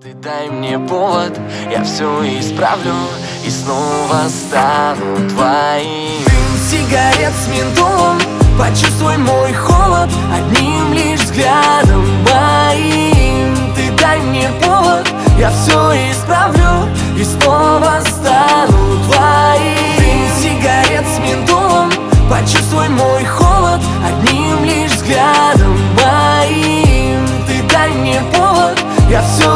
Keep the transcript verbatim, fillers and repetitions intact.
Ты дай мне повод, я все исправлю и снова стану твоим. Дым сигарет с ментолом, почувствуй мой холод одним лишь взглядом моим. Ты дай мне повод, я все исправлю и снова стану твоим. Дым сигарет с ментолом, почувствуй мой холод одним лишь взглядом моим. Ты дай мне повод, я все